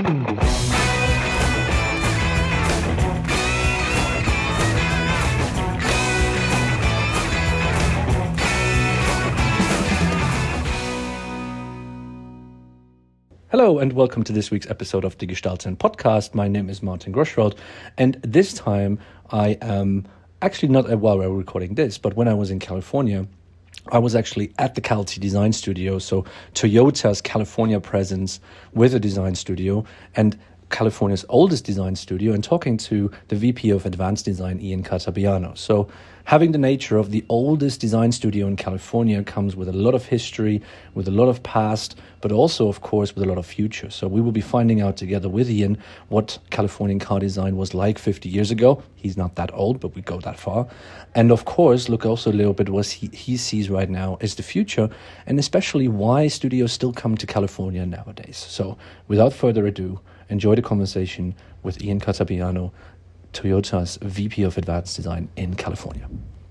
Hello and welcome to this week's episode of the Gestalten podcast. My name is Martin Groschwald, and this time I am actually not while we're recording this, but when I was in California, I was actually at the Calty Design Studio, so Toyota's California presence with a design studio and California's oldest design studio, and talking to the VP of Advanced Design, Ian Catabiano. So having the nature of the oldest design studio in California comes with a lot of history, with a lot of past, but also, of course, with a lot of future. So we will be finding out together with Ian what Californian car design was like 50 years ago. He's not that old, but we go that far. And of course, look also a little bit what he sees right now as the future, and especially why studios still come to California nowadays. So without further ado, enjoy the conversation with Ian Catabiano, Toyota's VP of Advanced Design in California.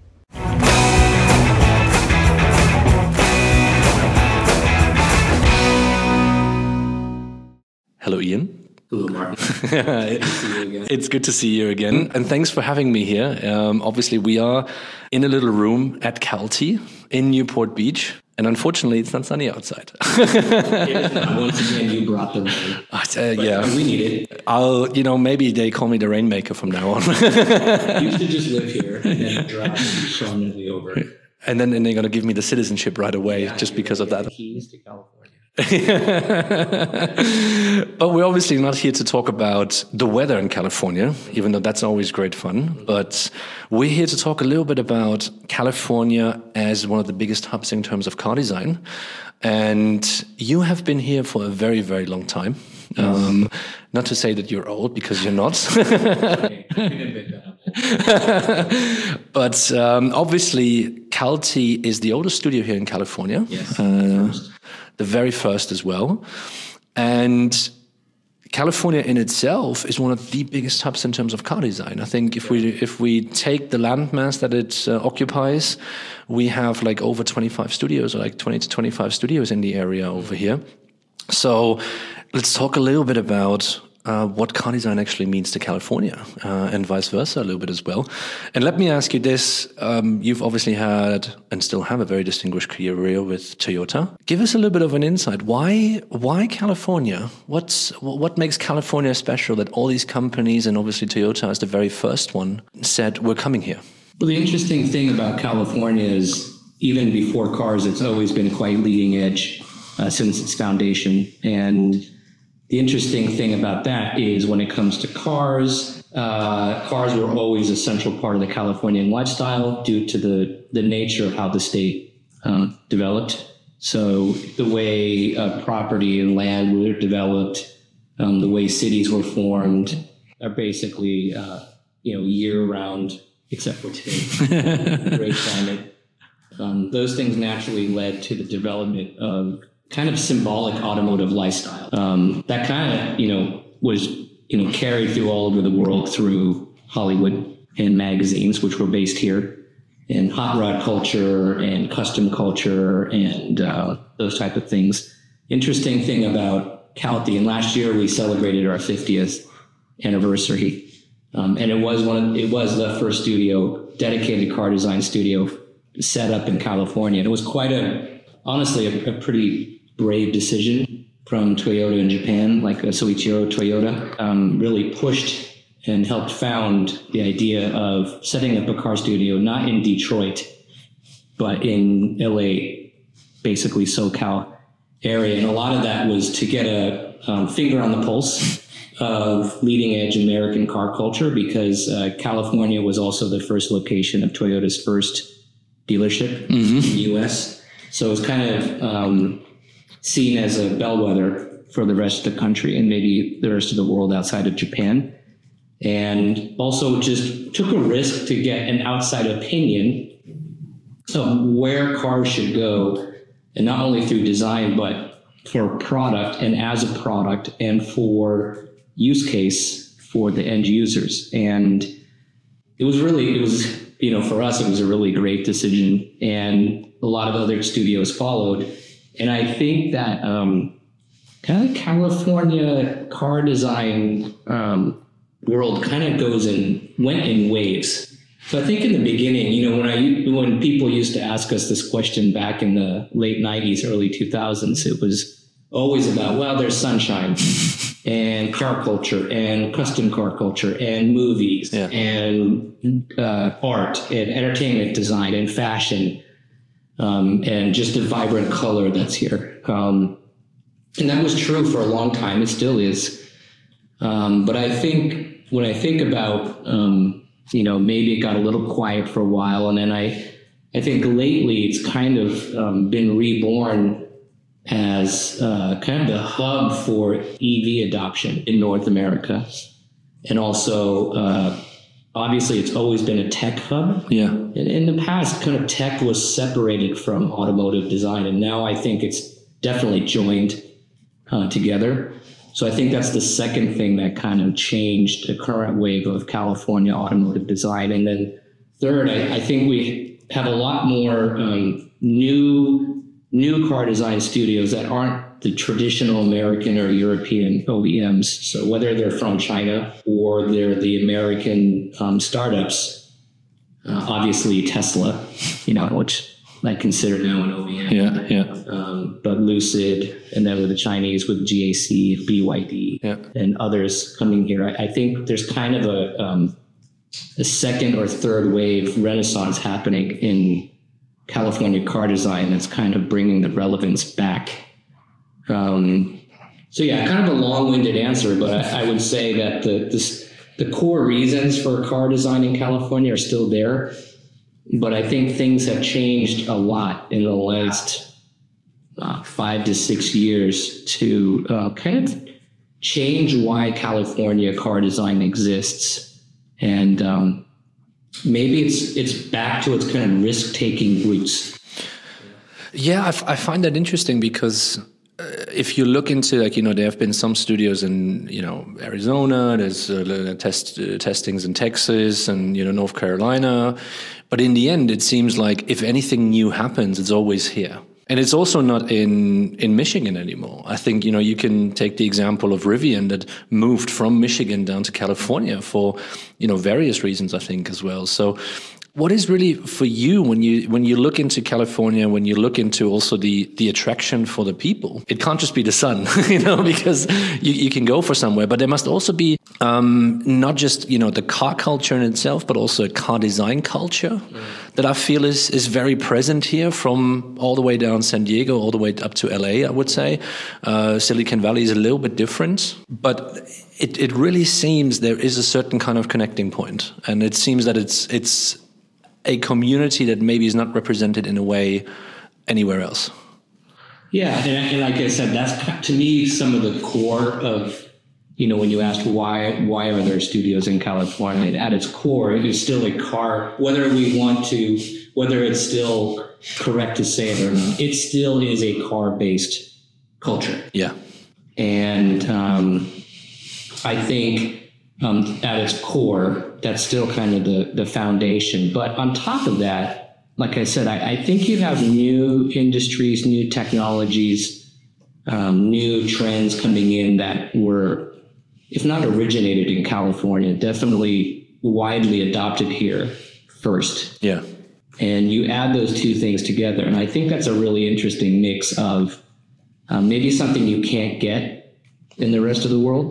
Hello, Ian. Hello, Martin. Good to see you again. It's good to see you again. And thanks for having me here. Obviously, we are in a little room at Calty in Newport Beach. And unfortunately, it's not sunny outside. Once again, you brought the rain. Yeah. We need it. Maybe they call me the rainmaker from now on. You should just live here and then drive permanently over. And then they're going to give me the citizenship right away just because of that. Keys to California. But we're obviously not here to talk about the weather in California, even though that's always great fun. But we're here to talk a little bit about California as one of the biggest hubs in terms of car design. And you have been here for a very, very long time. Not to say that you're old, because you're not. But obviously, Calty is the oldest studio here in California. Yes. The very first as well. And California in itself is one of the biggest hubs in terms of car design. I think if we take the landmass that it occupies, we have like over 25 studios, or like 20 to 25 studios in the area over here. So let's talk a little bit about what car design actually means to California, and vice versa a little bit as well. And let me ask you this. You've obviously had and still have a very distinguished career with Toyota. Give us a little bit of an insight. Why California? What makes California special that all these companies, and obviously Toyota as the very first one, said we're coming here? Well, the interesting thing about California is even before cars, it's always been quite leading edge since its foundation. And the interesting thing about that is when it comes to cars, cars were always a central part of the Californian lifestyle due to the nature of how the state developed. So the way property and land were developed, the way cities were formed are basically, year-round, except for today, great climate. Those things naturally led to the development of kind of symbolic automotive lifestyle that kind of, was, carried through all over the world through Hollywood and magazines, which were based here, and hot rod culture and custom culture and those type of things. Interesting thing about Calty, and last year we celebrated our 50th anniversary, and it was the first studio, dedicated car design studio, set up in California. And it was quite honestly a pretty brave decision from Toyota in Japan, like Soichiro Toyota, really pushed and helped found the idea of setting up a car studio, not in Detroit, but in LA, basically SoCal area. And a lot of that was to get a finger on the pulse of leading edge American car culture, because California was also the first location of Toyota's first dealership in the US. So it was kind of seen as a bellwether for the rest of the country and maybe the rest of the world outside of Japan. And also just took a risk to get an outside opinion of where cars should go, and not only through design, but for product and as a product and for use case for the end users. And it was, for us, it was a really great decision, and a lot of other studios followed. And I think that kind of California car design world kind of went in waves. So I think in the beginning, when people used to ask us this question back in the late 90s, early 2000s, it was always about, well, there's sunshine and car culture and custom car culture and movies and art and entertainment design and fashion and just the vibrant color that's here. And that was true for a long time. It still is. But I think when I think about, maybe it got a little quiet for a while. And then I think lately it's kind of been reborn as kind of the hub for EV adoption in North America. And also, obviously, it's always been a tech hub. Yeah. And in the past, kind of tech was separated from automotive design. And now I think it's definitely joined together. So I think that's the second thing that kind of changed the current wave of California automotive design. And then third, I think we have a lot more new car design studios that aren't the traditional American or European OEMs. So whether they're from China or they're the American startups, obviously Tesla, which I consider now an OEM. But Lucid, and then with the Chinese with GAC, BYD, and others coming here. I think there's kind of a second or third wave renaissance happening in California car design that's kind of bringing the relevance back. Kind of a long-winded answer, but I would say that the core reasons for car design in California are still there. But I think things have changed a lot in the last 5 to 6 years to kind of change why California car design exists. And maybe it's back to its kind of risk-taking roots. Yeah, I find that interesting because if you look into, there have been some studios in, Arizona, there's testings in Texas and, North Carolina. But in the end, it seems like if anything new happens, it's always here. And it's also not in Michigan anymore. I think, you can take the example of Rivian that moved from Michigan down to California for, various reasons, I think, as well. So what is really for you when you look into California, when you look into also the attraction for the people? It can't just be the sun, because you can go for somewhere, but there must also be not just the car culture in itself, but also a car design culture that I feel is very present here, from all the way down San Diego, all the way up to LA. I would say Silicon Valley is a little bit different, but it really seems there is a certain kind of connecting point, and it seems that it's a community that maybe is not represented in a way anywhere else. Yeah, and like I said, that's to me some of the core of, when you asked why are there studios in California, at its core, it is still a car, whether it's still correct to say it or not, it still is a car-based culture. Yeah. And I think at its core, that's still kind of the foundation. But on top of that, like I said, I think you have new industries, new technologies, new trends coming in that were, if not originated in California, definitely widely adopted here first. Yeah. And you add those two things together, and I think that's a really interesting mix of maybe something you can't get in the rest of the world.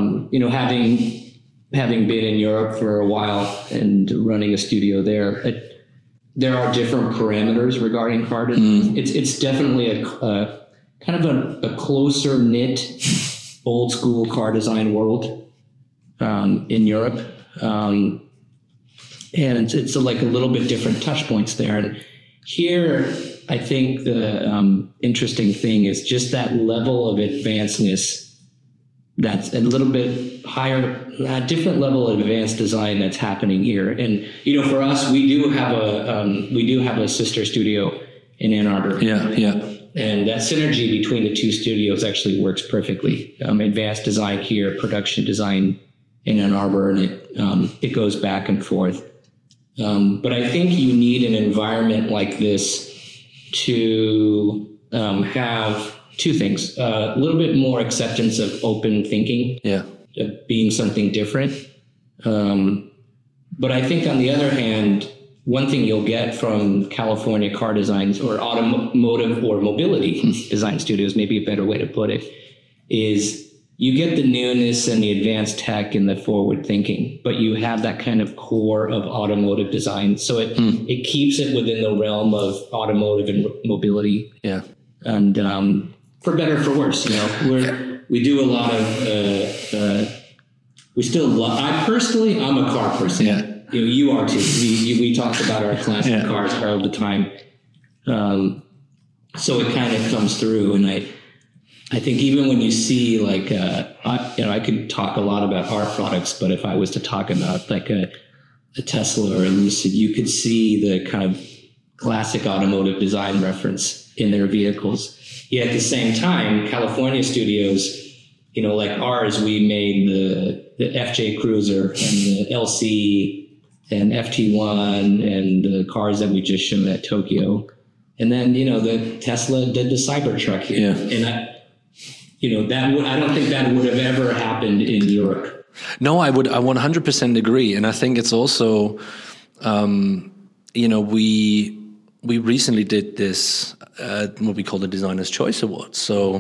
Having been in Europe for a while and running a studio there, there are different parameters regarding car design. It's definitely a kind of a closer knit, old school car design world in Europe, and it's like a little bit different touch points there. And here, I think the interesting thing is just that level of advancedness. That's a little bit higher, a different level of advanced design that's happening here. And, for us, we do have a sister studio in Ann Arbor. Yeah. And that synergy between the two studios actually works perfectly. Advanced design here, production design in Ann Arbor, and it goes back and forth. But I think you need an environment like this to have two things. A little bit more acceptance of open thinking, of being something different. But I think on the other hand, one thing you'll get from California car designs or automotive or mobility design studios, maybe a better way to put it, is you get the newness and the advanced tech and the forward thinking, but you have that kind of core of automotive design. So it keeps it within the realm of automotive and mobility. Yeah. And for better or for worse, we do a lot of, I personally, I'm a car person. Yeah. You are too. We talk about our classic cars all the time. So it kind of comes through, and I think even when you see like, I could talk a lot about our products, but if I was to talk about like a Tesla or a Lucid, you could see the kind of classic automotive design reference in their vehicles. Yet at the same time, California studios, like ours, we made the FJ Cruiser and the LC and FT1 and the cars that we just showed at Tokyo. And then, the Tesla did the Cybertruck here. Yeah. And I don't think that would have ever happened in Europe. No, I 100% agree. And I think it's also, we recently did this, what we call the Designer's Choice Awards.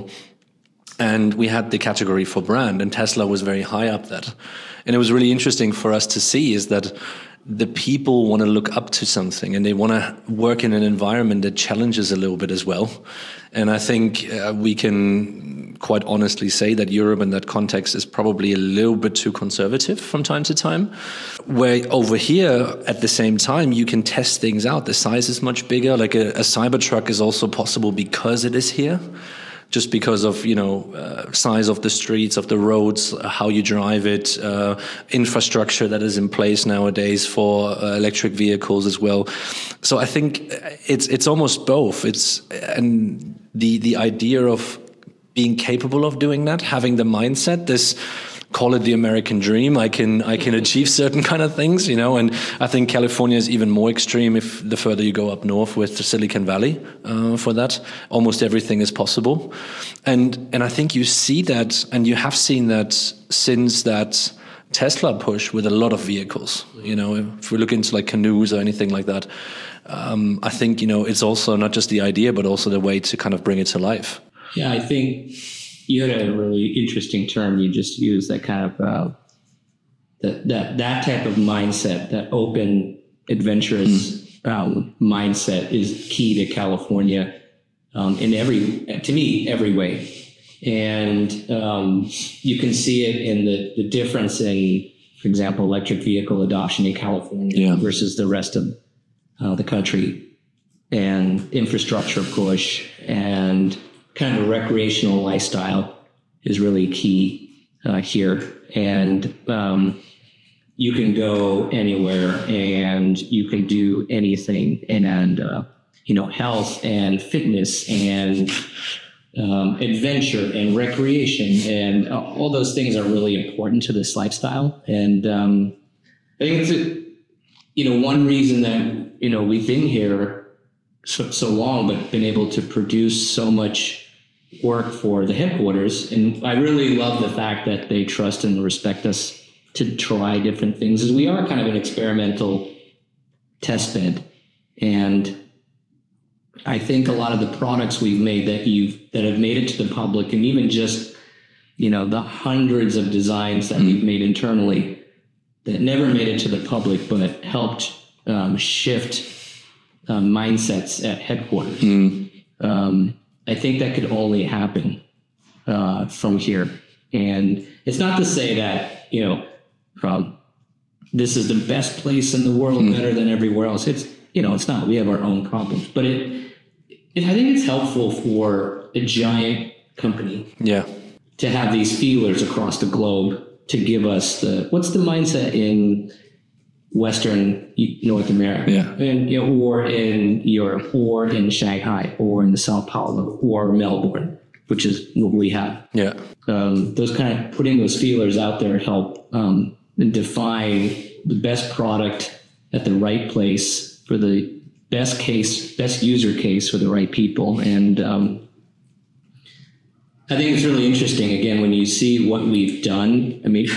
And we had the category for brand, and Tesla was very high up that. And it was really interesting for us to see is that the people want to look up to something and they want to work in an environment that challenges a little bit as well. And I think we can quite honestly say that Europe in that context is probably a little bit too conservative from time to time. Where over here, at the same time, you can test things out. The size is much bigger. Like a Cybertruck is also possible because it is here. Just because of, size of the streets, of the roads, how you drive it, infrastructure that is in place nowadays for electric vehicles as well. So I think it's almost both. And the idea of being capable of doing that, having the mindset, call it the American dream. I can achieve certain kind of things, and I think California is even more extreme if the further you go up north with the Silicon Valley for that. Almost everything is possible. And I think you see that, and you have seen that since that Tesla push with a lot of vehicles. If we look into like canoes or anything like that, I think, it's also not just the idea, but also the way to kind of bring it to life. Yeah, I think you had a really interesting term you just used, that kind of that type of mindset, that open, adventurous mindset is key to California in every way. And you can see it in the difference in, for example, electric vehicle adoption in California versus the rest of the country, and infrastructure push and kind of recreational lifestyle is really key here. And you can go anywhere and you can do anything. And health and fitness and adventure and recreation and all those things are really important to this lifestyle. And I think it's one reason that we've been here so long, but been able to produce so much work for the headquarters. And I really love the fact that they trust and respect us to try different things, as we are kind of an experimental test bed. And I think a lot of the products we've made that have made it to the public, and even just, the hundreds of designs that we've made internally that never made it to the public, but helped shift mindsets at headquarters. I think that could only happen from here. And it's not to say that, this is the best place in the world, better than everywhere else. It's, it's not. We have our own problems. But I think it's helpful for a giant company to have these feelers across the globe to give us what's the mindset in Western North America, and or in Europe, or in Shanghai, or in Sao Paulo, or Melbourne, which is what we have. Those kind of putting those feelers out there help define the best product at the right place for the best user case for the right people. And I think it's really interesting, again, when you see what we've done. I mean,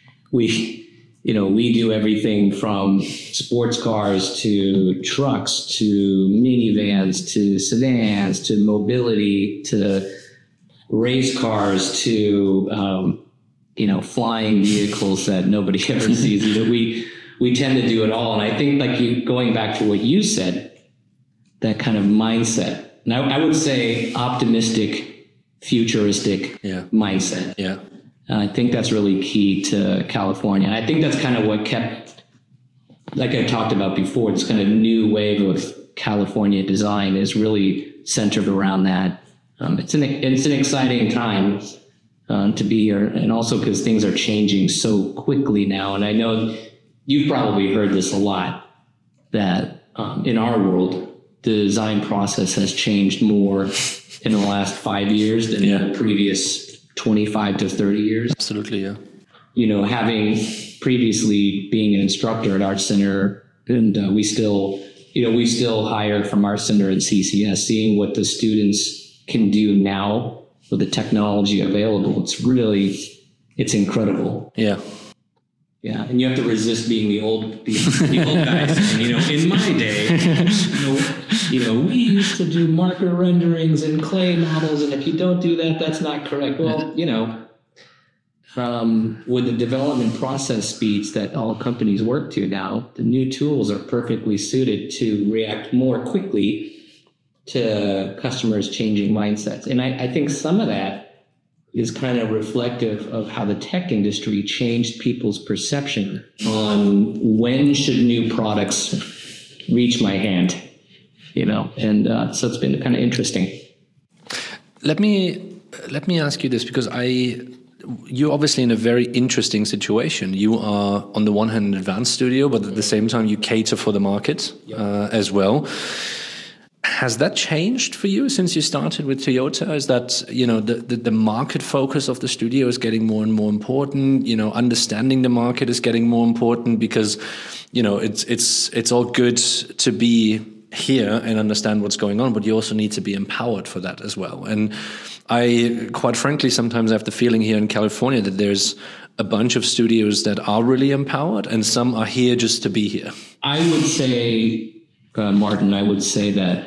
we do everything from sports cars to trucks to minivans to sedans to mobility to race cars to, flying vehicles that nobody ever sees. We tend to do it all. And I think going back to what you said, that kind of mindset, and I would say optimistic, futuristic mindset. Yeah. I think that's really key to California. And I think that's kind of what kept, like I talked about before, this kind of new wave of California design is really centered around that. It's an exciting time to be here, and also because things are changing so quickly now. And I know you've probably heard this a lot, that in our world, the design process has changed more in the last 5 years than the previous 25 to 30 years. Absolutely, yeah. Having previously being an instructor at Art Center, and we still hire from Art Center and CCS, seeing what the students can do now with the technology available, it's incredible. Yeah. Yeah, and you have to resist being the old guys. In my day, we used to do marker renderings and clay models, and if you don't do that, that's not correct. Well, with the development process speeds that all companies work to now, the new tools are perfectly suited to react more quickly to customers' changing mindsets. And I think some of that is kind of reflective of how the tech industry changed people's perception on when should new products reach my hand, and so it's been kind of interesting. Let me ask you this, because you're obviously in a very interesting situation. You are on the one hand an advanced studio, but at the same time you cater for the market as well. Has that changed for you since you started with Toyota? Is that, the market focus of the studio is getting more and more important? Understanding the market is getting more important, because, it's all good to be here and understand what's going on, but you also need to be empowered for that as well. And I, quite frankly, sometimes have the feeling here in California that there's a bunch of studios that are really empowered and some are here just to be here. I would say, Martin, that,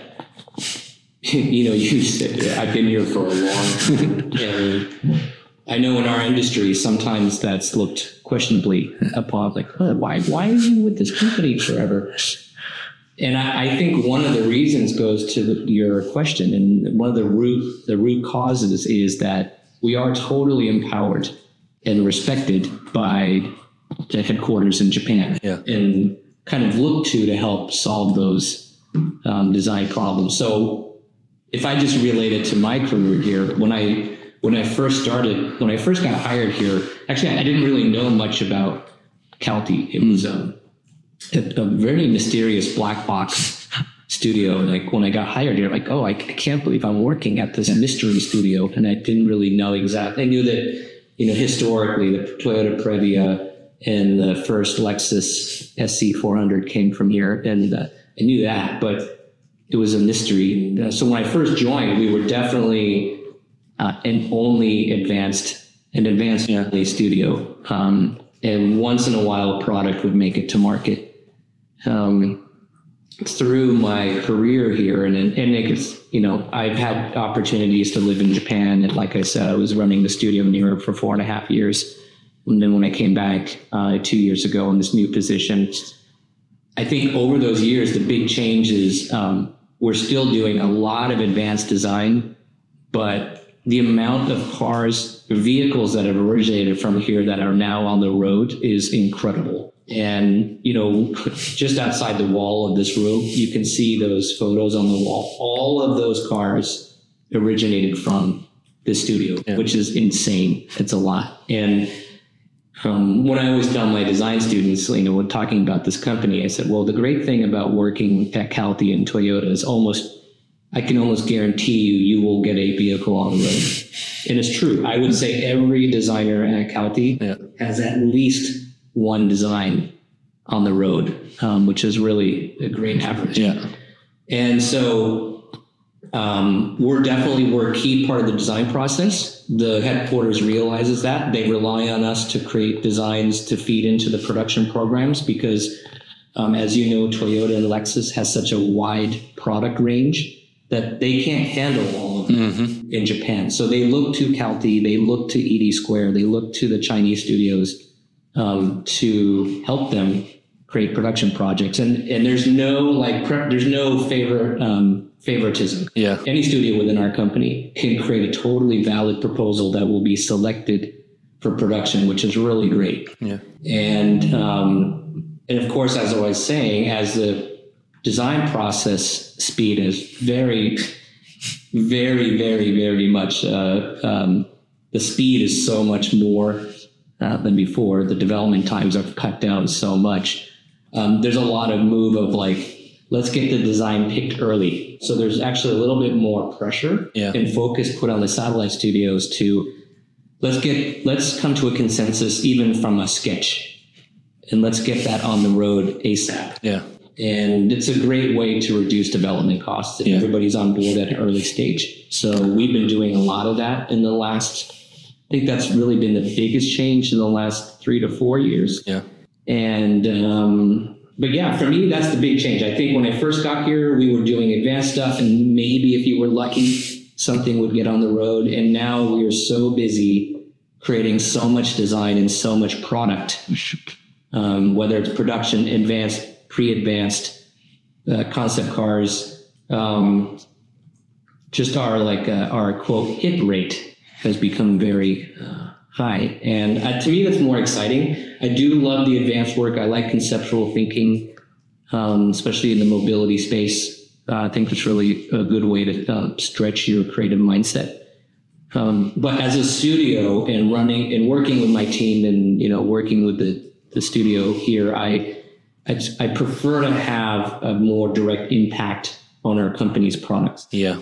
you said, I've been here for a long time. And I know in our industry, sometimes that's looked questionably upon, like, why are you with this company forever? And I think one of the reasons goes to your question, and one of the root causes is that we are totally empowered and respected by the headquarters in Japan, and kind of looked to help solve those design problems. So if I just relate it to my career here, when I first got hired here, actually I didn't really know much about Calty. It was a very mysterious black box studio. Like when I got hired here, like, I can't believe I'm working at this mystery studio, and I didn't really know exactly. I knew that historically the Toyota Previa and the first Lexus SC400 came from here, and I knew that, but it was a mystery. So when I first joined, we were definitely an advanced only studio. And once in a while, a product would make it to market. Through my career here, and it's, I've had opportunities to live in Japan. And like I said, I was running the studio in Europe for 4.5 years. And then when I came back 2 years ago in this new position, I think over those years, the big change is we're still doing a lot of advanced design, but the amount of vehicles that have originated from here that are now on the road is incredible. And, just outside the wall of this room, you can see those photos on the wall. All of those cars originated from this studio, which is insane. It's a lot. And when I always tell my design students, when talking about this company, I said, well, the great thing about working at Calty and Toyota is I can almost guarantee you will get a vehicle on the road. And it's true. I would say every designer at Calty has at least one design on the road, which is really a great average. Yeah. And so We're a key part of the design process. The headquarters realizes that. They rely on us to create designs to feed into the production programs because, as you know, Toyota and Lexus has such a wide product range that they can't handle all of it in Japan. So they look to CalTi, they look to ED Square, they look to the Chinese studios to help them create production projects. And there's no favoritism. Yeah. Any studio within our company can create a totally valid proposal that will be selected for production, which is really great. Yeah. And of course, as I was saying, as the design process speed is very, very, very, very much, the speed is so much more than before. The development times are cut down so much. There's a lot of move of like, let's get the design picked early. So there's actually a little bit more pressure and focus put on the satellite studios to let's come to a consensus even from a sketch, and let's get that on the road ASAP. Yeah. And it's a great way to reduce development costs if everybody's on board at an early stage. So we've been doing a lot of that in the last, I think that's really been the biggest change in the last 3 to 4 years. Yeah. And, but yeah, for me, that's the big change. I think when I first got here, we were doing advanced stuff, and maybe if you were lucky, something would get on the road. And now we are so busy creating so much design and so much product, whether it's production, advanced, pre-advanced, concept cars, just our quote hit rate has become very high. And to me, that's more exciting. I do love the advanced work. I like conceptual thinking, especially in the mobility space. I think it's really a good way to stretch your creative mindset. But as a studio and working with my team and, working with the studio here, I prefer to have a more direct impact on our company's products. Yeah.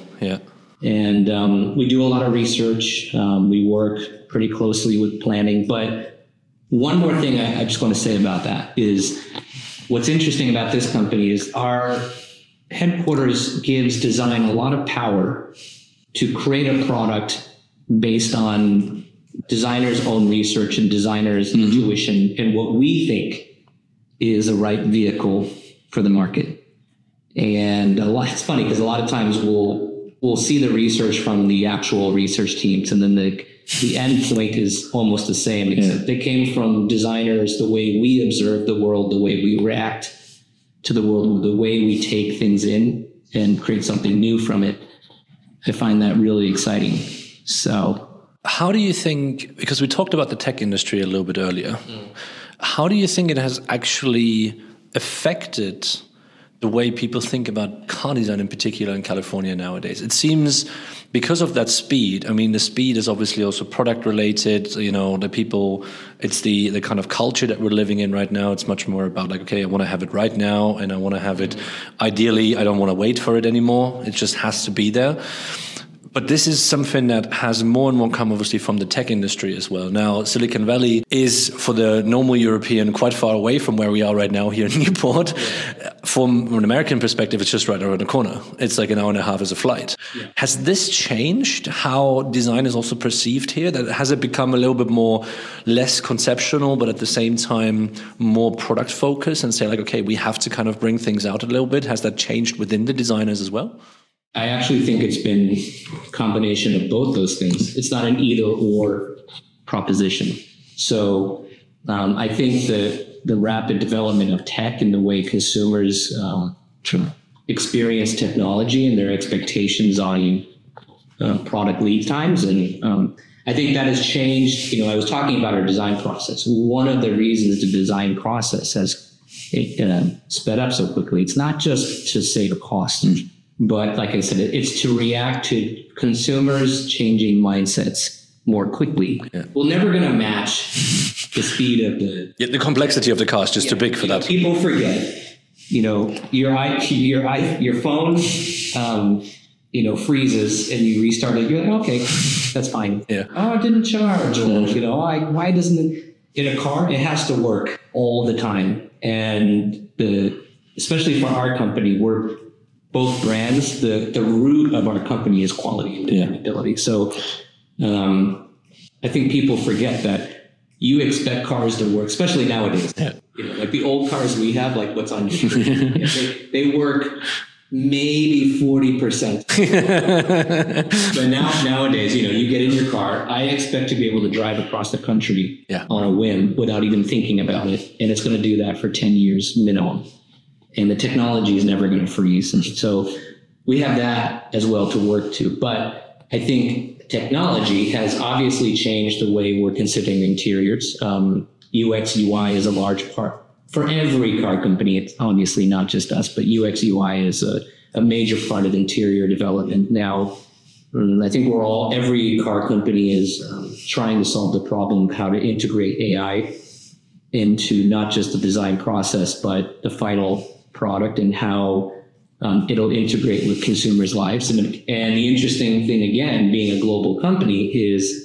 And we do a lot of research. We work pretty closely with planning. But one more thing I just want to say about that is what's interesting about this company is our headquarters gives design a lot of power to create a product based on designers' own research and designers' intuition and what we think is the right vehicle for the market. And it's funny because a lot of times we'll see the research from the actual research teams, and then the end point is almost the same, except they came from designers, the way we observe the world, the way we react to the world, the way we take things in and create something new from it. I find that really exciting. So how do you think, because we talked about the tech industry a little bit earlier, how do you think it has actually affected the way people think about car design in particular in California nowadays? It seems because of that speed, I mean, the speed is obviously also product related, the people, it's the kind of culture that we're living in right now. It's much more about like, okay, I want to have it right now and I want to have it ideally. I don't want to wait for it anymore. It just has to be there. But this is something that has more and more come obviously from the tech industry as well. Now, Silicon Valley is, for the normal European, quite far away from where we are right now here in Newport. From an American perspective, it's just right around the corner. It's like an hour and a half as a flight. Yeah. Has this changed how design is also perceived here? Has it become a little bit more less conceptual, but at the same time more product focused and say like, okay, we have to kind of bring things out a little bit? Has that changed within the designers as well? I actually think it's been a combination of both those things. It's not an either or proposition. So I think the rapid development of tech and the way consumers experience technology and their expectations on product lead times. And I think that has changed. I was talking about our design process. One of the reasons the design process has sped up so quickly, it's not just to save cost. But like I said, it's to react to consumers' changing mindsets more quickly. Yeah. We're never going to match the speed of the complexity of the car is just too big for that. People forget, your phone, freezes and you restart it. You're like, okay, that's fine. Yeah. Oh, it didn't charge. Or, why doesn't it? In a car, it has to work all the time. And especially for our company, both brands, the root of our company is quality and dependability. So I think people forget that you expect cars to work, especially nowadays. Yeah. Like the old cars we have, like what's on your screen, they work maybe 40%. But nowadays, you get in your car. I expect to be able to drive across the country on a whim without even thinking about it. And it's going to do that for 10 years minimum. And the technology is never going to freeze. And so we have that as well to work to. But I think technology has obviously changed the way we're considering interiors. UX, UI is a large part for every car company. It's obviously not just us, but UX, UI is a major part of interior development. Now, I think every car company is trying to solve the problem of how to integrate AI into not just the design process, but the final product and how it'll integrate with consumers' lives. And the interesting thing, again, being a global company is,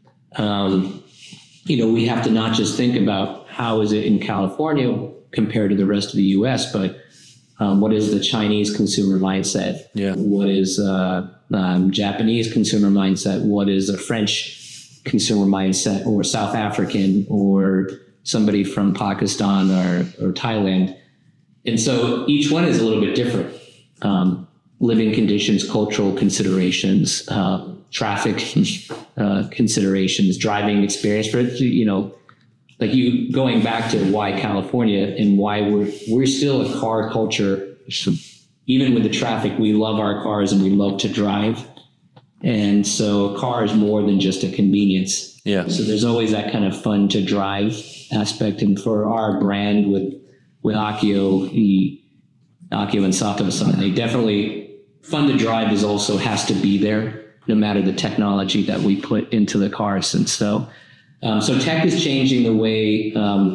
we have to not just think about how is it in California compared to the rest of the U.S., but what is the Chinese consumer mindset? Yeah. What is Japanese consumer mindset? What is a French consumer mindset, or South African, or somebody from Pakistan or Thailand? And so each one is a little bit different. Living conditions, cultural considerations, traffic considerations, driving experience for it, like you going back to why California and why we're still a car culture. Even with the traffic, we love our cars and we love to drive. And so a car is more than just a convenience. Yeah. So there's always that kind of fun to drive aspect. And for our brand with Akio and Sato-san, they definitely, fun to drive has to be there, no matter the technology that we put into the cars. And so tech is changing the way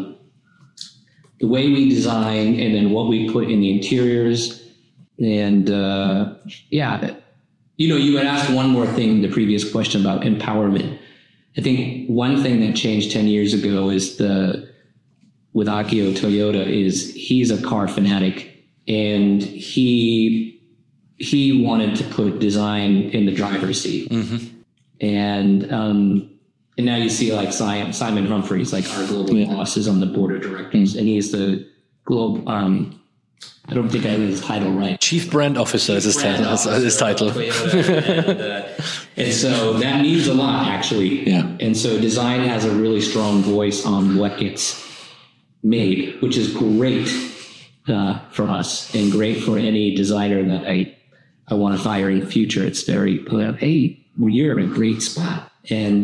we design, and then what we put in the interiors. And you had asked one more thing in the previous question about empowerment. I think one thing that changed 10 years ago is with Akio Toyoda is he's a car fanatic, and he wanted to put design in the driver's seat. Mm-hmm. And now you see like Simon Humphries, like our global boss, is on the board of directors, and he's the global. I don't think I have his title right. Chief Brand Officer is his title. And so that means a lot, actually. Yeah. And so design has a really strong voice on what gets made, which is great for us and great for any designer that I want to hire in the future. It's very, hey, you're in a great spot. And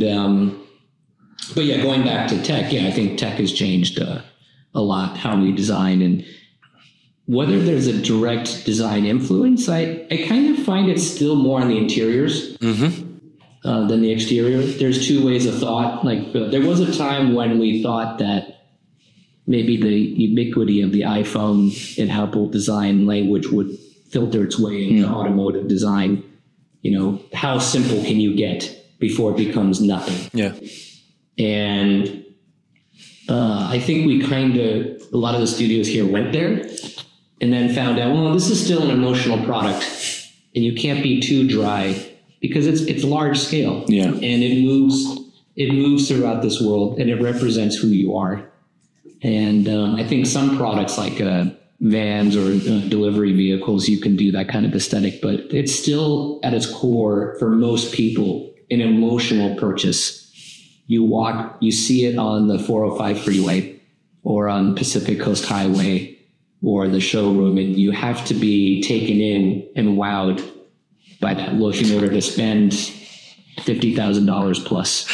but going back to tech, I think tech has changed a lot, how we design, and whether there's a direct design influence. I kind of find it still more on the interiors than the exterior. There's two ways of thought. Like there was a time when we thought that maybe the ubiquity of the iPhone and Apple design language would filter its way into automotive design. How simple can you get before it becomes nothing? Yeah. And I think a lot of the studios here went there and then found out, well, this is still an emotional product and you can't be too dry because it's large scale. Yeah. And it moves throughout this world, and it represents who you are. And I think some products like vans or delivery vehicles, you can do that kind of aesthetic, but it's still at its core for most people an emotional purchase. You see it on the 405 freeway or on Pacific Coast Highway or the showroom, and you have to be taken in and wowed by that look in order to spend $50,000 plus.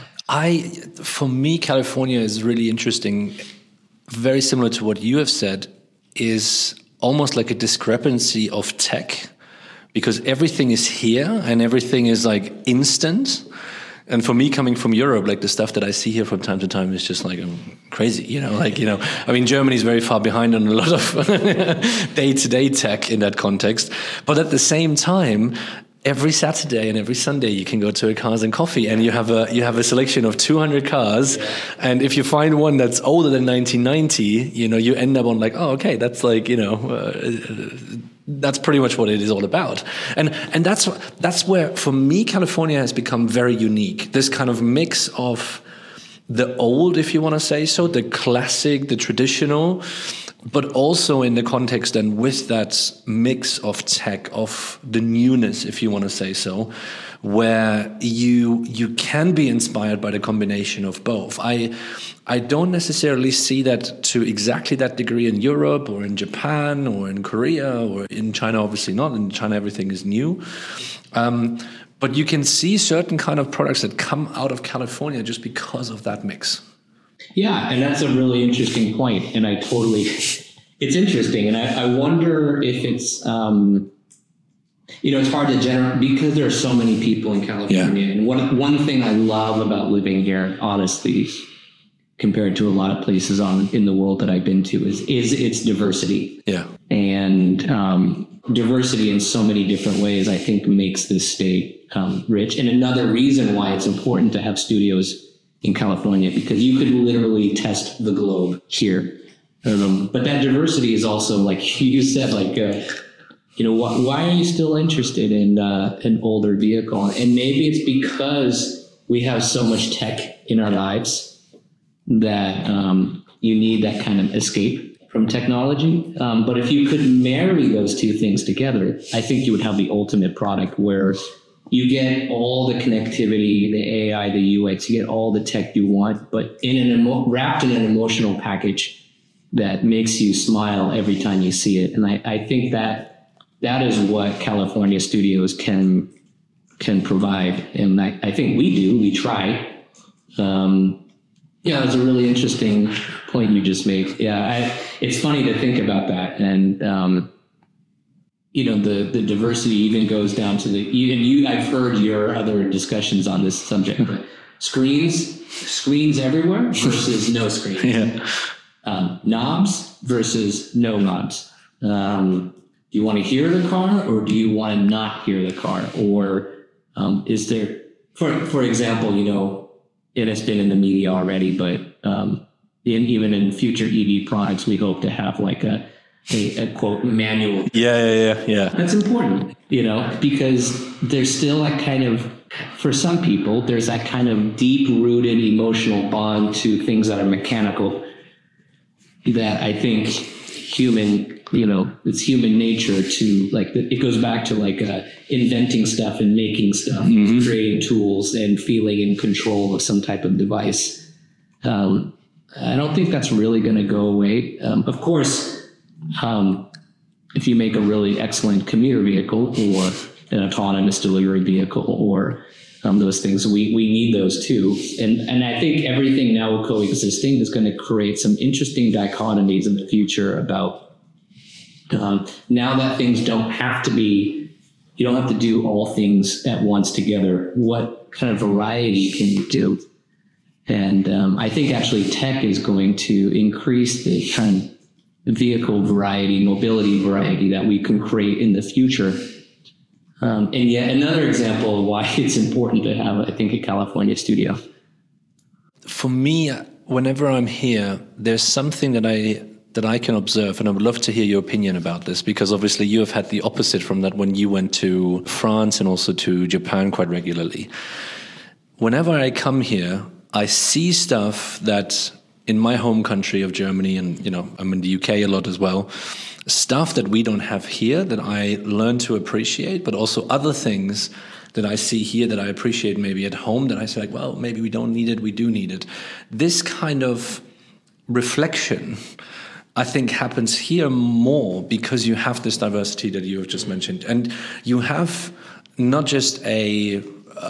For me, California is really interesting. Very similar to what you have said, is almost like a discrepancy of tech, because everything is here and everything is like instant. And for me, coming from Europe, like the stuff that I see here from time to time is just like crazy, I mean, Germany is very far behind on a lot of day-to-day tech in that context. But at the same time, every Saturday and every Sunday you can go to a Cars and Coffee, and you have a selection of 200 cars. Yeah. And if you find one that's older than 1990, you end up on like, oh, okay, that's like, That's pretty much what it is all about. And that's where, for me, California has become very unique. This kind of mix of the old, if you want to say so, the classic, the traditional, but also in the context and with that mix of tech, of the newness, if you want to say so, where you can be inspired by the combination of both. I don't necessarily see that to exactly that degree in Europe or in Japan or in Korea or in China, obviously not. In China, everything is new. But you can see certain kind of products that come out of California just because of that mix. Yeah, and that's a really interesting point. And it's interesting. And I wonder if it's, it's hard to generate because there are so many people in California. Yeah. And one thing I love about living here, honestly, compared to a lot of places in the world that I've been to, is its diversity. Yeah. And diversity in so many different ways, I think, makes this state rich. And another reason why it's important to have studios in California, because you could literally test the globe here. But that diversity is also, like you said, why are you still interested in an older vehicle? And maybe it's because we have so much tech in our lives that you need that kind of escape from technology. But if you could marry those two things together, I think you would have the ultimate product where you get all the connectivity, the AI, the UX, you get all the tech you want, but wrapped in an emotional package that makes you smile every time you see it. And I think that is what California studios can provide. And I think we try. Yeah, it's a really interesting point you just made. Yeah, it's funny to think about that. And, the diversity even goes down to I've heard your other discussions on this subject, but screens everywhere versus no screens. Yeah. Knobs versus no knobs. Do you want to hear the car or do you want to not hear the car? Or is there, for example, it has been in the media already, but even in future EV products, we hope to have like a quote manual. Yeah. That's important, because there's still that kind of, for some people, there's that kind of deep-rooted emotional bond to things that are mechanical that I think it's human nature to it goes back to inventing stuff and making stuff, creating tools and feeling in control of some type of device. I don't think that's really going to go away. Of course, if you make a really excellent commuter vehicle or an autonomous delivery vehicle or those things, we need those too. And I think everything now coexisting is going to create some interesting dichotomies in the future about now that things don't have to be, you don't have to do all things at once together. What kind of variety can you do? And I think actually tech is going to increase the kind of vehicle variety, mobility variety that we can create in the future. And yet another example of why it's important to have, I think, a California studio. For me, whenever I'm here, there's something that I can observe, and I would love to hear your opinion about this, because obviously you have had the opposite from that when you went to France and also to Japan quite regularly. Whenever I come here, I see stuff that in my home country of Germany, and I'm in the UK a lot as well, stuff that we don't have here that I learn to appreciate, but also other things that I see here that I appreciate maybe at home that I say well, maybe we don't need it, we do need it. This kind of reflection, I think, happens here more because you have this diversity that you have just mentioned, and you have not just a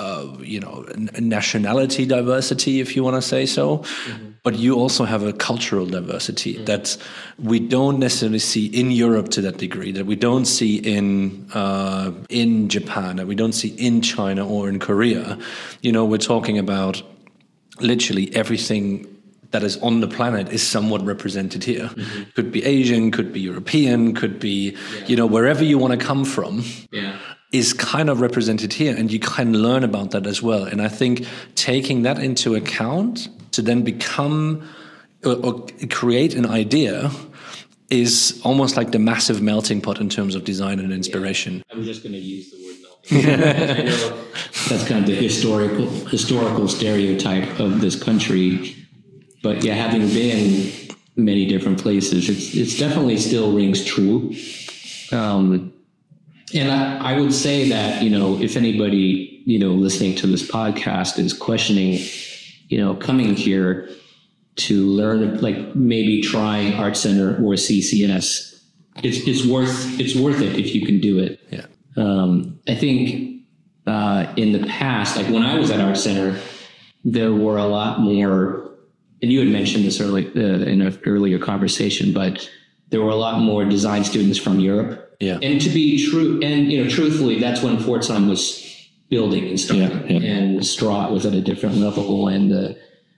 nationality diversity, if you want to say so, but you also have a cultural diversity that we don't necessarily see in Europe to that degree, that we don't see in Japan, that we don't see in China or in Korea. We're talking about literally everything that is on the planet is somewhat represented here. Could be Asian, could be European, could be, wherever you want to come from. Yeah. Is kind of represented here, and you can learn about that as well. And I think taking that into account to then become or create an idea is almost like the massive melting pot in terms of design and inspiration. Yeah, I was just going to use the word melting. I know that's kind of the historical stereotype of this country. But yeah, having been many different places, it's definitely still rings true. And I would say that, if anybody, listening to this podcast is questioning, coming here to learn, like maybe trying Art Center or CCS, it's worth it if you can do it. Yeah. I think in the past, like when I was at Art Center, there were a lot more, and you had mentioned this in an earlier conversation, but there were a lot more design students from Europe. Yeah. And to be true, and truthfully, that's when Pforzheim was building and starting, and Straat was at a different level, and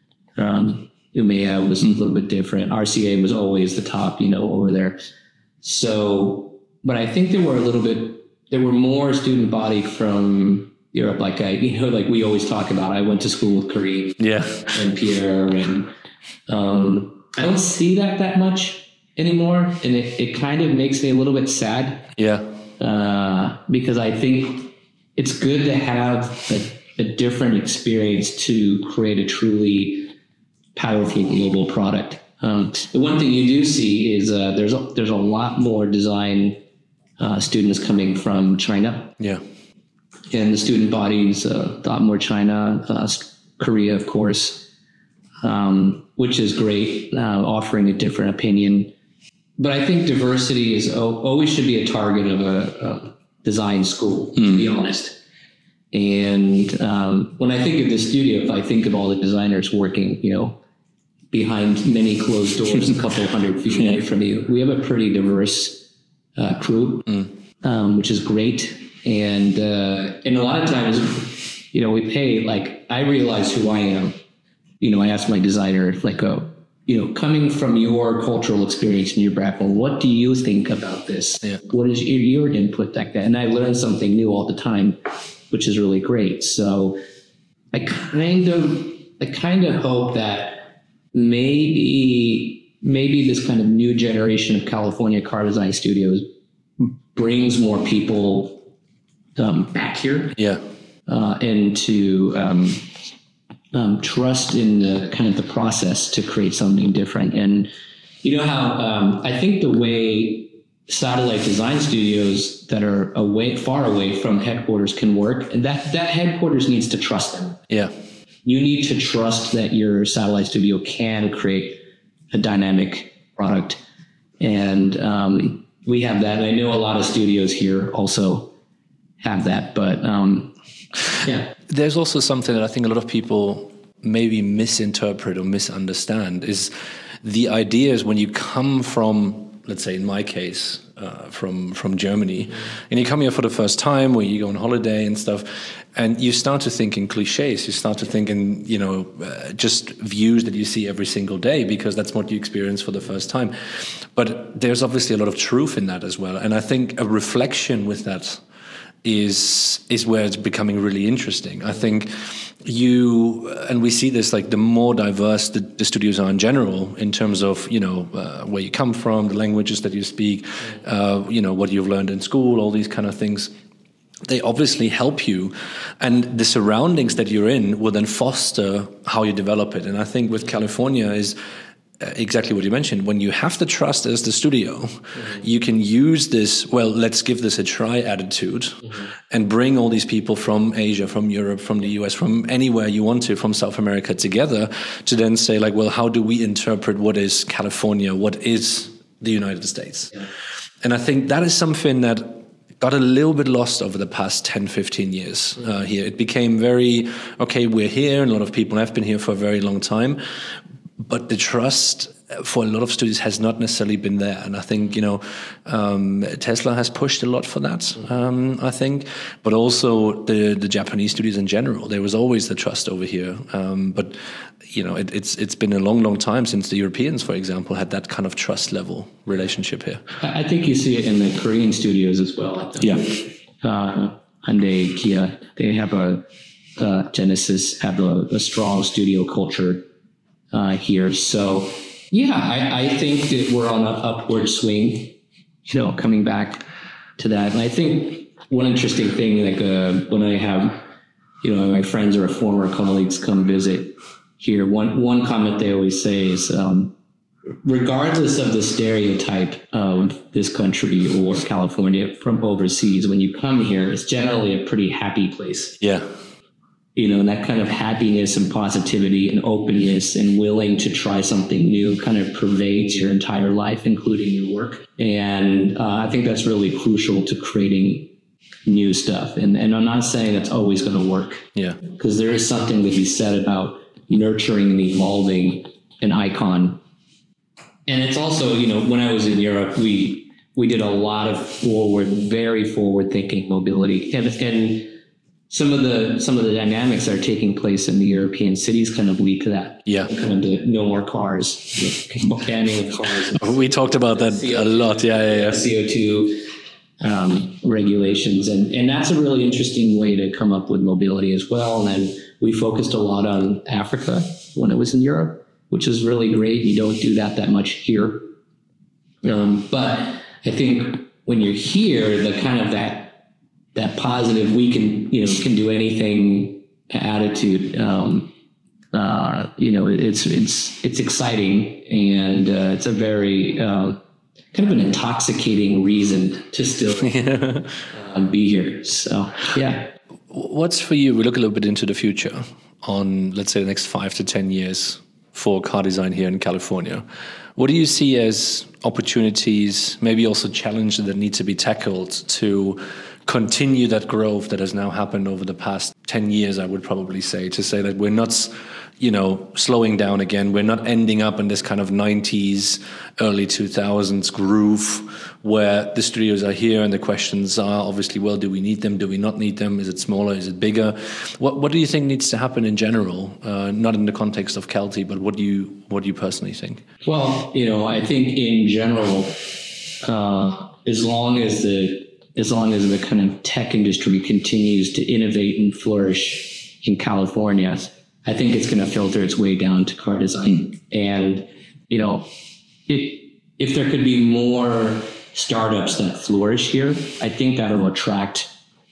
Umea was a little bit different. RCA was always the top, over there. So, but I think there were more student body from Europe. Like like we always talk about, I went to school with Kareem and Pierre, and I don't see that much anymore. And it kind of makes me a little bit sad. Yeah. Because I think it's good to have a different experience to create a truly powerful global product. The one thing you do see is there's a lot more design students coming from China. Yeah. And the student body's a lot more China, Korea, of course, which is great, offering a different opinion. But I think diversity is always should be a target of a design school, to be honest. And when I think of the studio, if I think of all the designers working, behind many closed doors, a couple hundred feet away from you, we have a pretty diverse crew, which is great. And a lot of times, we pay, like, I realize who I am. I asked my designer, like, coming from your cultural experience and your background, what do you think about this? Yeah. What is your input like that? And I learn something new all the time, which is really great. So I kind of hope that maybe this kind of new generation of California car design studios brings more people back here. Yeah. And to trust in the kind of the process to create something different. And how I think the way satellite design studios that are far away from headquarters can work, and that headquarters needs to trust them. Yeah. You need to trust that your satellite studio can create a dynamic product. And we have that. And I know a lot of studios here also have that, but yeah. There's also something that I think a lot of people maybe misinterpret or misunderstand is the idea is when you come from, let's say in my case, from Germany, and you come here for the first time, or you go on holiday and stuff, and you start to think in cliches. You start to think in, just views that you see every single day because that's what you experience for the first time. But there's obviously a lot of truth in that as well. And I think a reflection with that is where it's becoming really interesting. I think and we see this, like the more diverse the studios are in general in terms of, where you come from, the languages that you speak, what you've learned in school, all these kind of things, they obviously help you. And the surroundings that you're in will then foster how you develop it. And I think with California is exactly what you mentioned. When you have the trust as the studio, you can use this, let's give this a try attitude and bring all these people from Asia, from Europe, from the US, from anywhere you want to, from South America together to then say, like, how do we interpret what is California? What is the United States? Yeah. And I think that is something that got a little bit lost over the past 10, 15 years here. It became very, okay, we're here, and a lot of people have been here for a very long time. But the trust for a lot of studios has not necessarily been there. And I think, Tesla has pushed a lot for that, I think. But also the Japanese studios in general, there was always the trust over here. But, it's been a long, long time since the Europeans, for example, had that kind of trust level relationship here. I think you see it in the Korean studios as well. Yeah. Hyundai, Kia, they have Genesis have a strong studio culture here. So Yeah, I think that we're on an upward swing, coming back to that. And I think one interesting thing, like when I have, my friends or former colleagues come visit here, one comment they always say is, regardless of the stereotype of this country or California from overseas, when you come here, it's generally a pretty happy place. Yeah. And that kind of happiness and positivity and openness and willing to try something new kind of pervades your entire life, including your work. And I think that's really crucial to creating new stuff. And I'm not saying that's always going to work. Yeah. Because there is something to be said about nurturing and evolving an icon. And it's also, when I was in Europe, we did a lot of very forward-thinking mobility, and some of the dynamics that are taking place in the European cities kind of lead to that. Yeah, kind of the no more cars, banning of cars. We talked about that CO2, a lot. Yeah. CO2 regulations, and that's a really interesting way to come up with mobility as well. And then we focused a lot on Africa when I was in Europe, which is really great. You don't do that much here. But I think when you're here, the kind of that positive, we can do anything attitude, it's exciting, and it's a very kind of an intoxicating reason to still be here. So, yeah. What's for you? We look a little bit into the future on, let's say, the next 5 to 10 years for car design here in California. What do you see as opportunities, maybe also challenges that need to be tackled to continue that growth that has now happened over the past 10 years, I would probably say, to say that we're not, slowing down again. We're not ending up in this kind of 90s, early 2000s groove where the studios are here and the questions are obviously, well, do we need them? Do we not need them? Is it smaller? Is it bigger? What do you think needs to happen in general? Not in the context of Kelty, but what do you personally think? Well, I think in general, as long as the kind of tech industry continues to innovate and flourish in California, I think it's going to filter its way down to car design. And, if there could be more startups that flourish here, I think that'll attract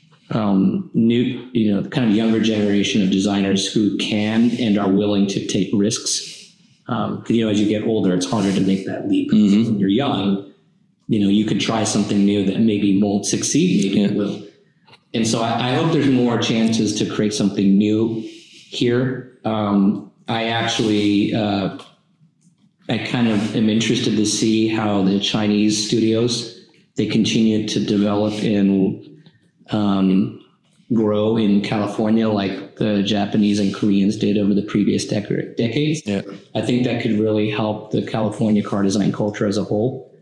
new, kind of younger generation of designers who can and are willing to take risks. As you get older, it's harder to make that leap. Mm-hmm. When you're young, you could try something new that maybe won't succeed, maybe it will. And so I hope there's more chances to create something new here. I actually, I kind of am interested to see how the Chinese studios, they continue to develop and grow in California like the Japanese and Koreans did over the previous decades. Yeah. I think that could really help the California car design culture as a whole.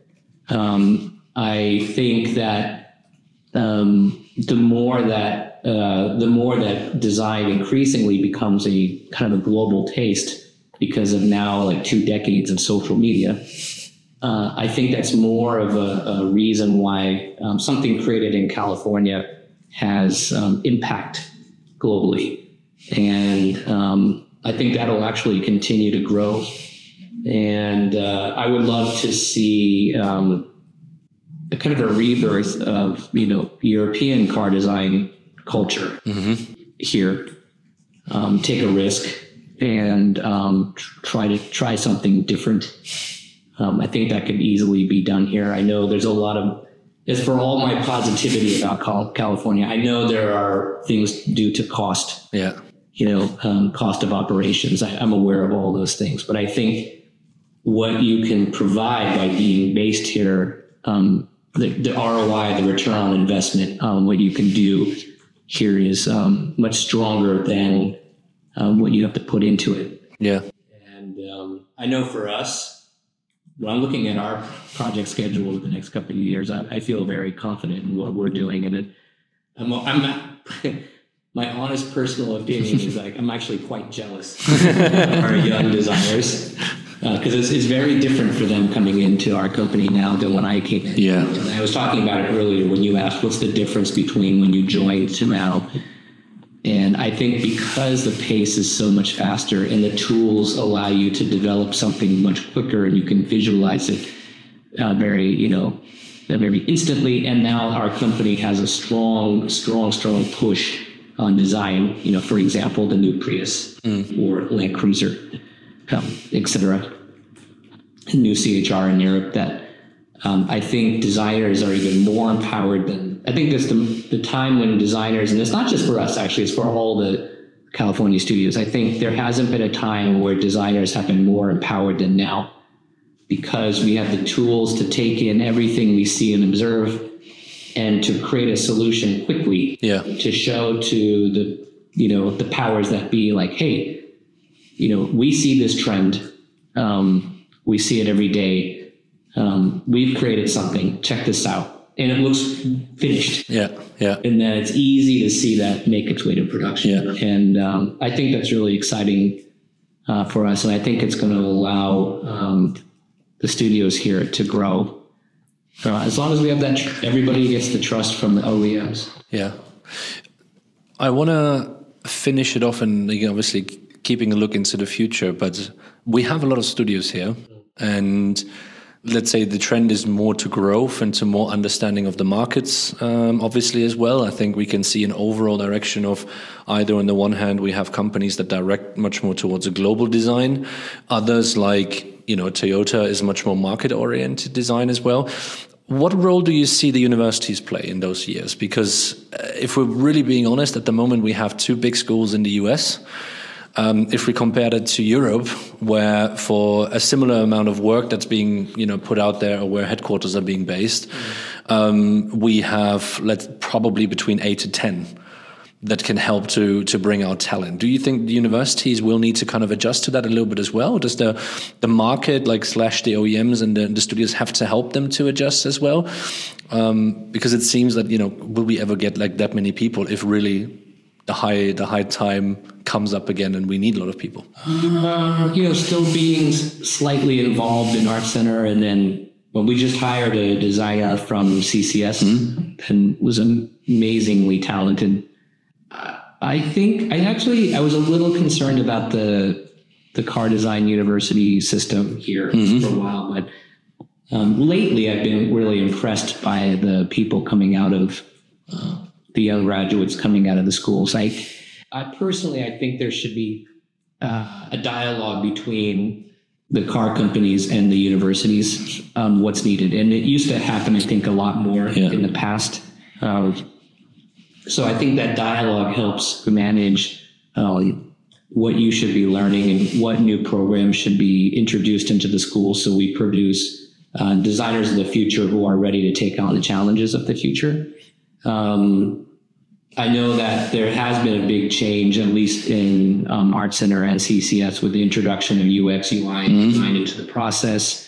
I think that the more that design increasingly becomes a kind of a global taste because of now like 2 decades of social media, I think that's more of a reason why something created in California has impact globally. And I think that'll actually continue to grow. And I would love to see a kind of a rebirth of, European car design culture here. Take a risk and try something different. I think that could easily be done here. I know there's a lot of, as for all my positivity about California, I know there are things due to cost. Yeah. Cost of operations. I'm aware of all those things, but I think what you can provide by being based here, the ROI, the return on investment, what you can do here is much stronger than what you have to put into it. Yeah. And I know for us, when I'm looking at our project schedule over the next couple of years, I feel very confident in what we're doing. And I'm my honest personal opinion is like, I'm actually quite jealous of our young designers. Because it's very different for them coming into our company now than when I came in. Yeah. And I was talking about it earlier when you asked what's the difference between when you joined to now. And I think because the pace is so much faster and the tools allow you to develop something much quicker and you can visualize it very instantly. And now our company has a strong push on design, for example, the new Prius or Land Cruiser, etc. New CHR in Europe that I think designers are even more empowered than, I think there's the time when designers, and it's not just for us actually, it's for all the California studios. I think there hasn't been a time where designers have been more empowered than now, because we have the tools to take in everything we see and observe and to create a solution quickly to show to the powers that be, like, hey, we see this trend. We see it every day. We've created something. Check this out. And it looks finished. Yeah. And then it's easy to see that make its way to production. Yeah. And I think that's really exciting for us. And I think it's going to allow the studios here to grow. As long as we have that, everybody gets the trust from the OEMs. Yeah. I want to finish it off and obviously keeping a look into the future, but we have a lot of studios here, and let's say the trend is more to growth and to more understanding of the markets, obviously, as well. I think we can see an overall direction of either on the one hand, we have companies that direct much more towards a global design. Others, like, Toyota, is much more market-oriented design as well. What role do you see the universities play in those years? Because if we're really being honest, at the moment we have 2 big schools in the US. If we compare that to Europe, where for a similar amount of work that's being put out there, or where headquarters are being based, we have probably between 8 to 10 that can help to bring out talent. Do you think the universities will need to kind of adjust to that a little bit as well? Does the market, / the OEMs and the studios have to help them to adjust as well? Because it seems that, will we ever get that many people if really the high time comes up again and we need a lot of people? Still being slightly involved in Art Center, and then when we just hired a designer from CCS and was amazingly talented. I think I was a little concerned about the car design university system here for a while, but lately I've been really impressed by the people coming out of the young graduates coming out of the schools. I personally think there should be a dialogue between the car companies and the universities on what's needed, and it used to happen, I think, a lot more in the past. So I think that dialogue helps manage what you should be learning and what new programs should be introduced into the school, so we produce designers of the future who are ready to take on the challenges of the future. I know that there has been a big change, at least in Art Center and CCS, with the introduction of UX, UI design into the process.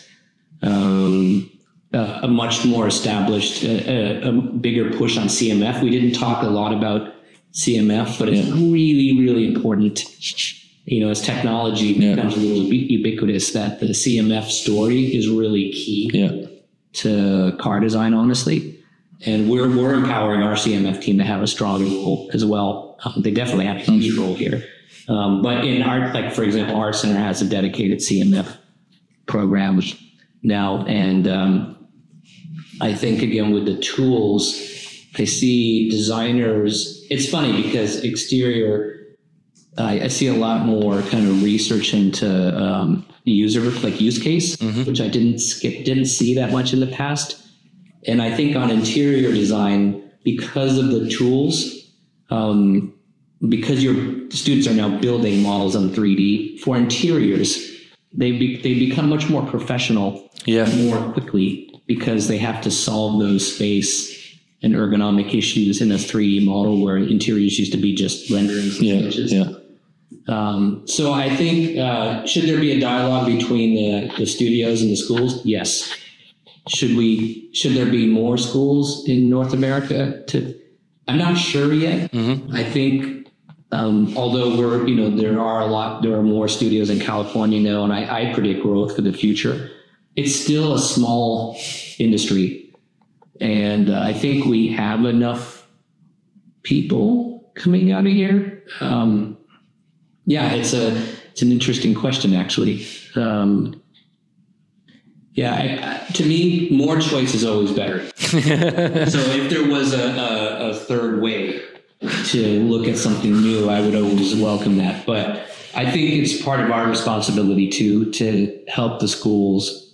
A much more established, a bigger push on CMF. We didn't talk a lot about CMF, but it's really, really important. As technology becomes a little ubiquitous, that the CMF story is really key to car design, honestly. And we're empowering our CMF team to have a stronger role as well. They definitely have a huge role here. But in art, for example, Art Center has a dedicated CMF program now, and I think, again, with the tools, I see designers. It's funny because exterior, I see a lot more kind of research into use case, which I didn't see that much in the past. And I think on interior design, because of the tools, because your students are now building models on 3D for interiors, they become much more professional more quickly, because they have to solve those space and ergonomic issues in a 3D model, where interiors used to be just renderings. So I think, should there be a dialogue between the studios and the schools? Yes. Should there be more schools in North America? I'm not sure yet. I think, although there are more studios in California now, and I predict growth for the future. It's still a small industry, and I think we have enough people coming out of here? Yeah, it's an interesting question, actually. To me, more choice is always better. So if there was a third way to look at something new, I would always welcome that. But I think it's part of our responsibility too to help the schools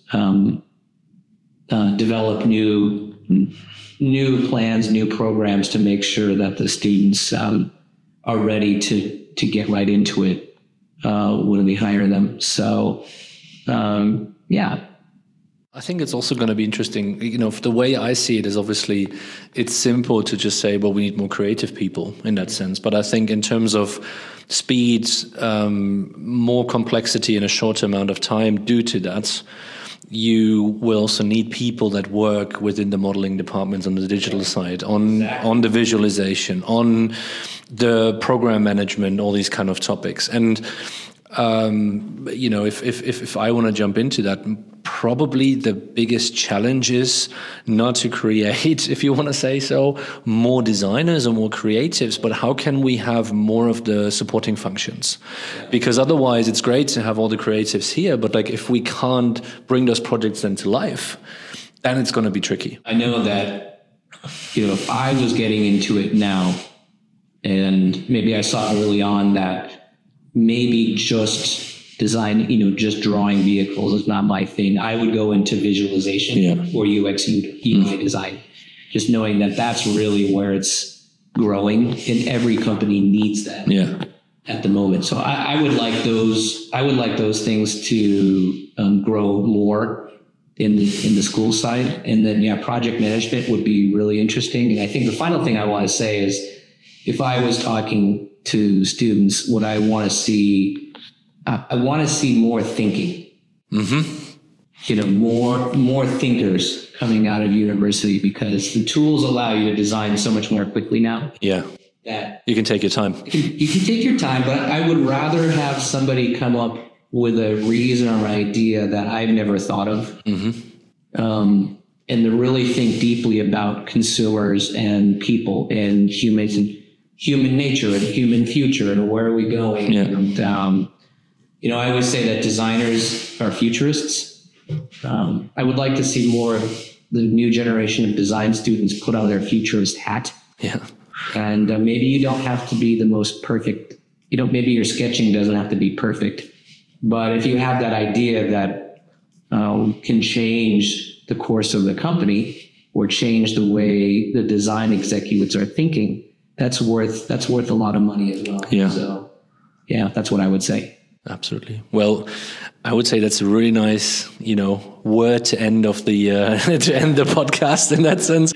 develop new plans, new programs to make sure that the students are ready to get right into it when we hire them. So, I think it's also going to be interesting. The way I see it is obviously it's simple to just say, well, we need more creative people in that sense. But I think in terms of speed, more complexity in a short amount of time due to that, you will also need people that work within the modeling departments on the digital side, on the visualization, on the program management, all these kind of topics. And if I want to jump into that, probably the biggest challenge is not to create, if you want to say so, more designers or more creatives, but how can we have more of the supporting functions? Because otherwise it's great to have all the creatives here, but like if we can't bring those projects then to life, then it's going to be tricky. I know that, if I was getting into it now, and maybe I saw early on that maybe just design, just drawing vehicles is not my thing, I would go into visualization or UX UI design, just knowing that that's really where it's growing, and every company needs that at the moment. So I would like those things to grow more in the school side. And then project management would be really interesting. And I think the final thing I want to say is, if I was talking to students, what I want to see, I want to see more thinking. More thinkers coming out of university, because the tools allow you to design so much more quickly now. Yeah. That you can take your time. You can take your time, but I would rather have somebody come up with a reason or idea that I've never thought of. And to really think deeply about consumers and people and humans and human nature and human future and where are we going. And, I always say that designers are futurists. I would like to see more of the new generation of design students put on their futurist hat. Yeah. And maybe you don't have to be the most perfect. Maybe your sketching doesn't have to be perfect. But if you have that idea that can change the course of the company or change the way the design executives are thinking, that's worth a lot of money as well. Yeah. So, that's what I would say. Absolutely. Well, I would say that's a really nice, word to end of the to end the podcast in that sense.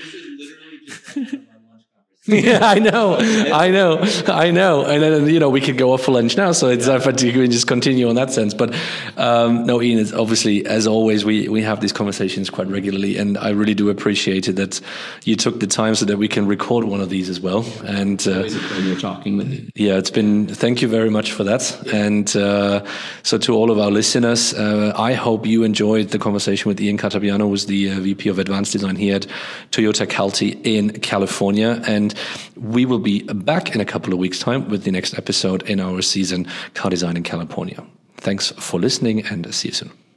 Yeah, I know. And then, we could go off for lunch now. So it's but you can just continue on that sense. But no, Ian, it's obviously, as always, we have these conversations quite regularly. And I really do appreciate it that you took the time so that we can record one of these as well. And always a pleasure talking with you. Yeah, thank you very much for that. And so to all of our listeners, I hope you enjoyed the conversation with Ian Catabiano, who's the VP of Advanced Design here at Toyota Calty in California. And we will be back in a couple of weeks' time with the next episode in our season, Car Design in California. Thanks for listening, and see you soon.